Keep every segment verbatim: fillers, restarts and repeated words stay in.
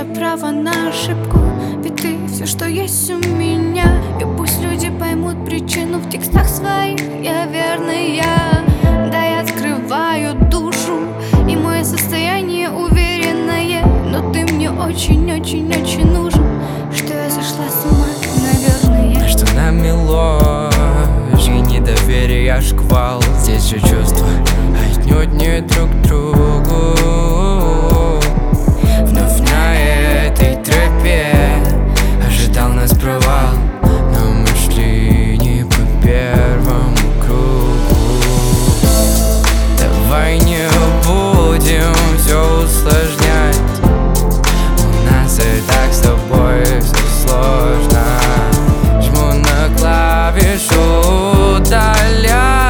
тебе право на ошибку, ведь ты все, что есть у меня. И пусть люди поймут причину в текстах своих, я верный я. Да, я открываю душу, и мое состояние уверенное, но ты мне очень-очень-очень нужен, что я сошла с ума, наверное. Что намело, и недоверия шквал. Здесь же чувства отнюдь не друг к другу. Вновь на этой тропе ожидал нас провал, но мы шли не по первому кругу. Давай не будем все усложнять, у нас и так с тобой все сложно. Жму на клавишу удаляй.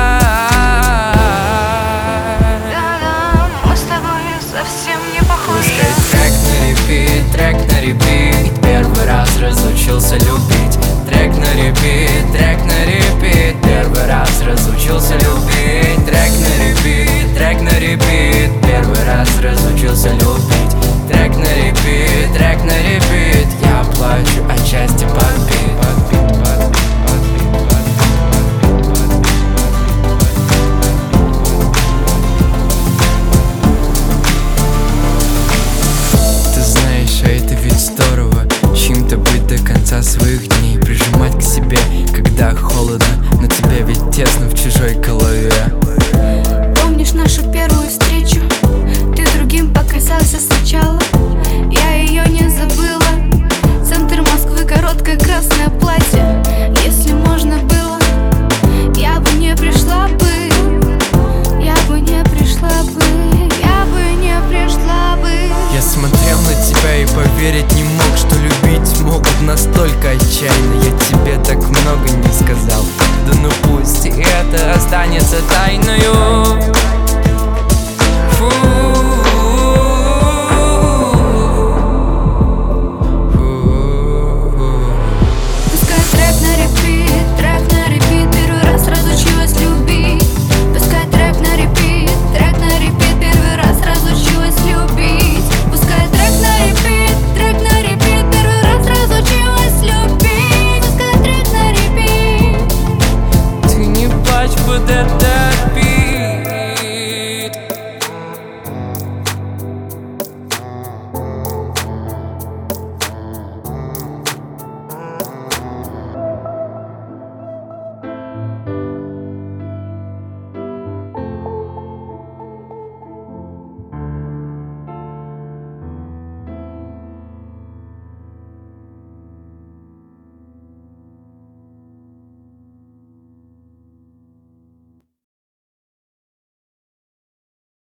Да-да, мы с тобой совсем не похожи. Трек на репит, трек на репит. Первый раз разучился любить. Трек на репит, трек на репит. Первый раз разучился любить. Трек на репит, трек на репит. Первый раз разучился любить. Трек на репит, трек на репит. Я плачу от счастья подбит, подбит, подбит. Здорово чьим-то быть до конца своих дней, прижимать к себе, когда холодно, но тебе ведь тесно в чужой голове. Помнишь нашу первую встречу? Ты другим показался сначала, я ее не забыла. Центр Москвы, короткое красное платье. Если можно было, я бы не пришла бы. Я бы не пришла бы. Я бы не пришла бы. Я смотрел на тебя и поверить не мог, что любить могут настолько отчаянно. Я тебе так много не сказал, да ну пусть и это останется тайною. Фу.